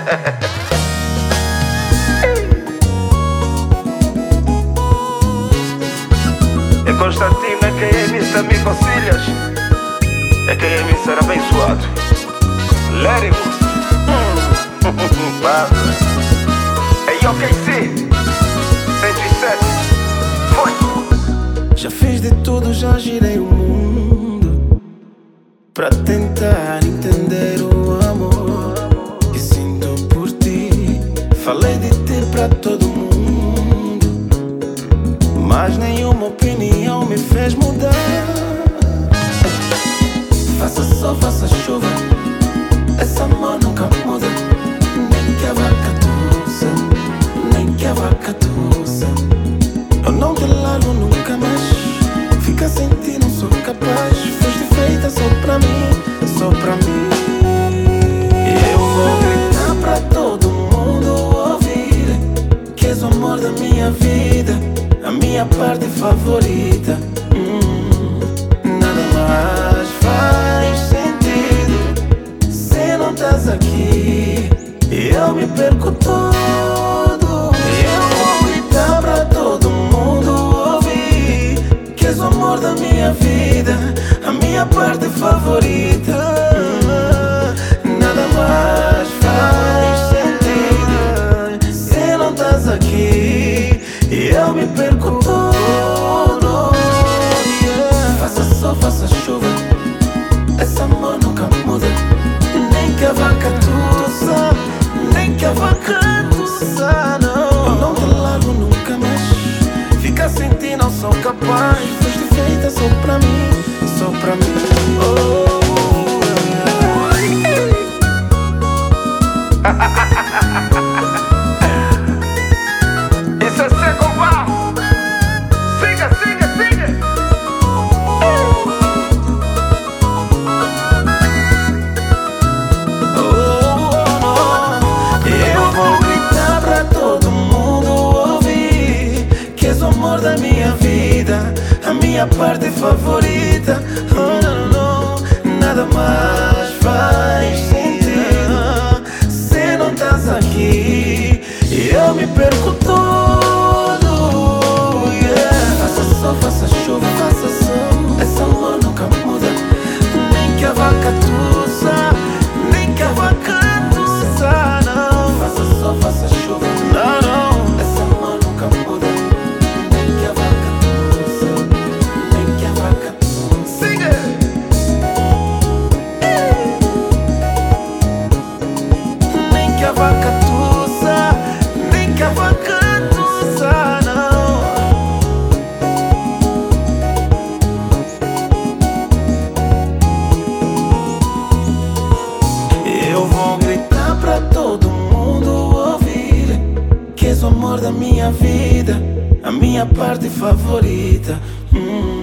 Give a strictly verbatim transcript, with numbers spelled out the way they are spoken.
É Constantino, é que é mister Me Concilias, é que é mister Abençoado. Let it go. É O K C cento e sete. Foi. Já fiz de tudo, já girei o mundo pra tentar entender o amor que sinto por ti. Falei de ti pra todo mundo, mas nenhuma opinião me fez mudar. Faça sol, faça chuva, esse amor nunca muda. Nem que a vaca tussa, nem que a vaca tussa. Eu não te largo nunca mais, fica sem ti não sou capaz. Foste feita só pra mim, só pra mim. Eu vou gritar pra todo mundo ouvir que és o amor da minha vida, a minha parte favorita. hum, Nada mais faz sentido se não estás aqui. Eu me perco todo. Eu vou gritar pra todo mundo ouvir que és o amor da minha vida, a minha parte favorita. hum, Nada mais faz sentido se não estás aqui. Eu me perco todo. yeah. Faça sol, faça chuva, esse amor nunca muda. Nem que a vaca tussa, nem que a vaca tussa, não. Eu não te largo nunca mais, fica sem ti não sou capaz. Foste feita só pra mim, só pra mim. oh. Isso é seco, pá. Siga, siga, siga. Eu vou gritar pra todo mundo ouvir que és o amor da minha vida, a minha parte favorita. oh, não, não, Nada mais faz sentido se não estás aqui. Eu me perco todo. yeah. Faça sol, faça chuva, faça sol, esse amor nunca muda. Nem que a vaca tussa, nem que a vaca tussa, não. Faça sol, faça chuva, não, não. Esse amor nunca muda. Nem que a vaca tussa, nem que a vaca tussa. Siga. Nem que a vaca tussa, nem que a vaca tussa, não. Eu vou gritar pra todo mundo ouvir que és o amor da minha vida, a minha parte favorita. hum.